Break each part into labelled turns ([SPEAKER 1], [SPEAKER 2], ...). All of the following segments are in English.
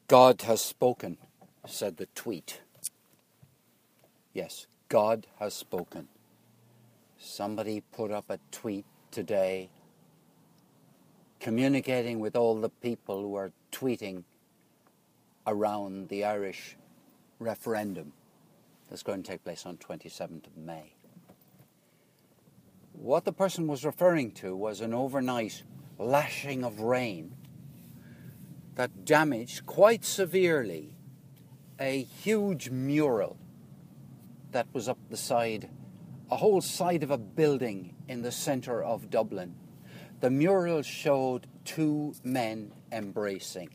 [SPEAKER 1] God has spoken, said the tweet. Yes, God has spoken. Somebody put up a tweet today communicating with all the people who are tweeting around the Irish referendum that's going to take place on 27th of May. What the person was referring to was an overnight lashing of rain that damaged quite severely a huge mural that was up the side, a whole side of a building in the centre of Dublin. The mural showed two men embracing.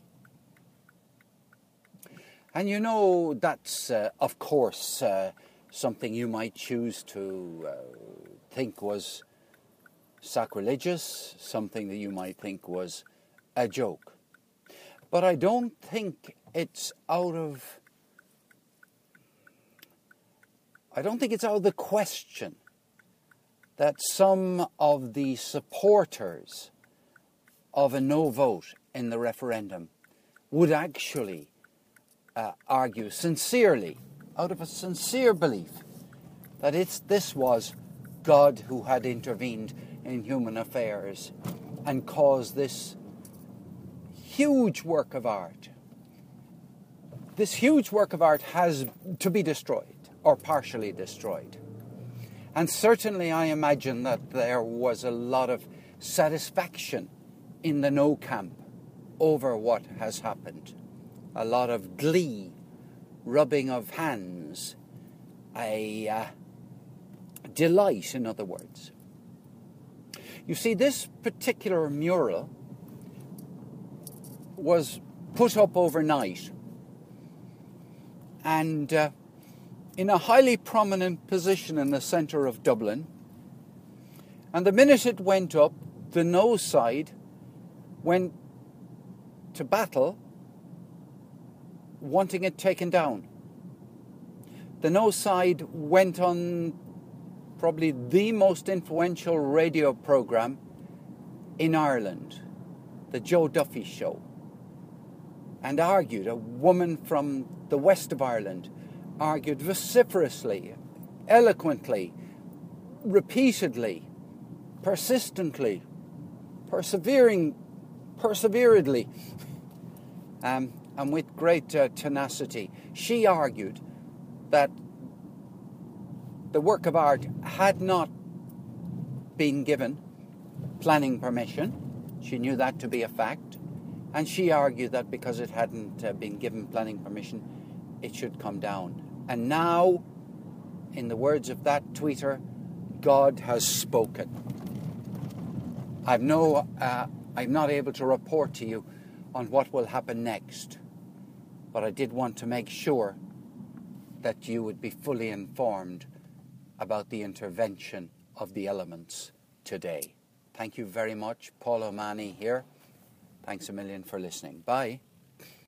[SPEAKER 1] And you know, that's, of course, something you might choose to think was sacrilegious, something that you might think was a joke. But I don't think it's out of the question that some of the supporters of a no vote in the referendum would actually argue sincerely, out of a sincere belief, that this was God who had intervened in human affairs and caused this huge work of art. This huge work of art has to be destroyed or partially destroyed. And certainly I imagine that there was a lot of satisfaction in the no camp over what has happened. A lot of glee, rubbing of hands, a delight, in other words. You see, this particular mural was put up overnight and in a highly prominent position in the centre of Dublin. And the minute it went up, the no side went to battle wanting it taken down. The no side went on probably the most influential radio programme in Ireland, the Joe Duffy Show, and argued, a woman from the west of Ireland, argued vociferously, eloquently, repeatedly, persistently, perseveredly, and with great tenacity. She argued that the work of art had not been given planning permission. She knew that to be a fact. And she argued that because it hadn't been given planning permission, it should come down. And now, in the words of that tweeter, God has spoken. I'm not able to report to you on what will happen next, but I did want to make sure that you would be fully informed about the intervention of the elements today. Thank you very much. Paul O'Mahony here. Thanks a million for listening. Bye.